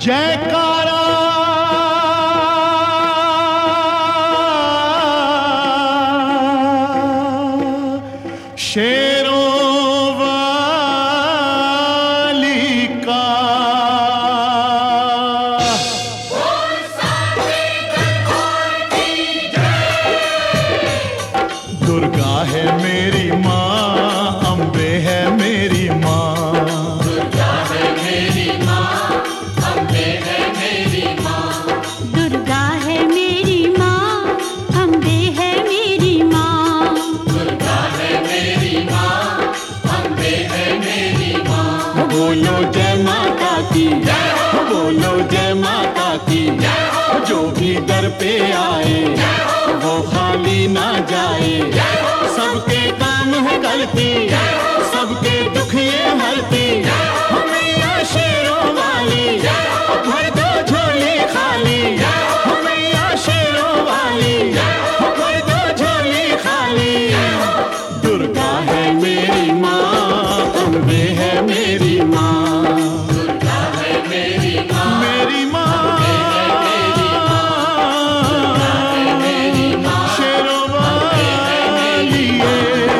जयकारा शेरों वाली का। दुर्गा है मेरी माँ, अम्बे है मेरी माँ। दुर्गा है मेरी माँ, अम्बे है मेरी माँ। दुर्गा है मेरी माँ, अम्बे है मेरी माँ। दुर्गा है मेरी माँ, अम्बे है मेरी माँ। बोलो जय माता की, बोलो जय माता की। जो भी दर पे आए वो खाली ना जाए। सबके काम है करती, सबके दुख ये हरती। मैया शेरों वाली भर दो झोली खाली। मैया शेरों वाली भर दो झोली खाली। दुर्गा है मेरी माँ, अम्बे है मेरी माँ। दुर्गा है मेरी माँ, मेरी माँ शेरों वाली है।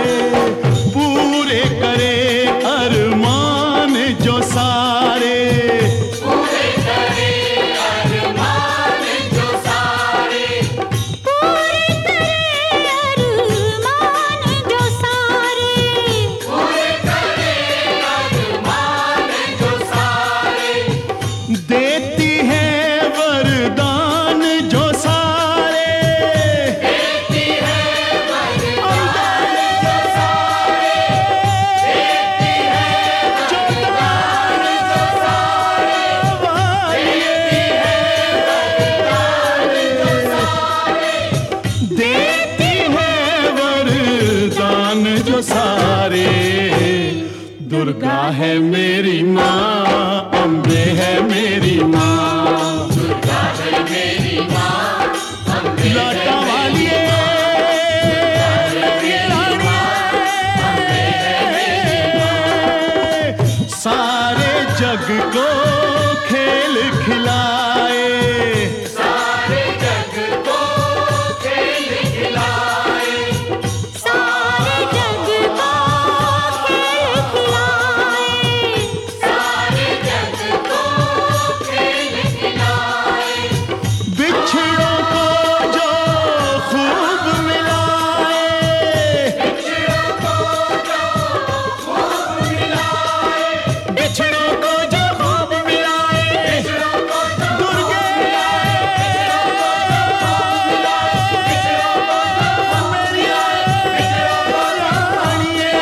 पूरे करे अरमान जो सारे। पूरे करे अरमान जो सारे। पूरे करे अरमान जो सारे। पूरे करे अरमान जो सारे। देती है वरदान जो सारे। देती है वरदान जो सारे। देती है वरदान जो सारे। देती है वरदान जो सारे। दुर्गा है मेरी माँ, अम्बे है मेरी माँ। दुर्गा है मेरी माँ, अम्बे है लाटा वाली सारे जग को खेल खिलाए। सारे जग को खेल खिलाए। सारे जग को खेल खिलाए। सारे जग को खेल खिलाए। बिछड़ों को जो खूब मिलाए। बिछड़ों को जो खूब मिलाए। बिछड़ों को जो खूब मिलाए। बिछड़ों को जो दुर्गे मेरी रानिए।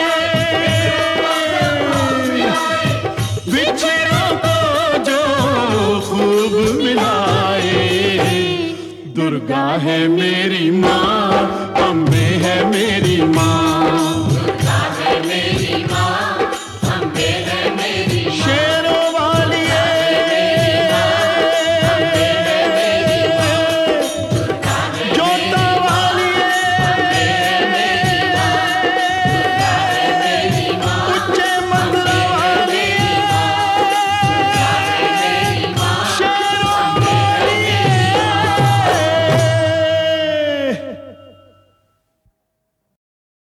बिछड़ों को जो खूब मिलाए। दुर्गा है मेरी माँ,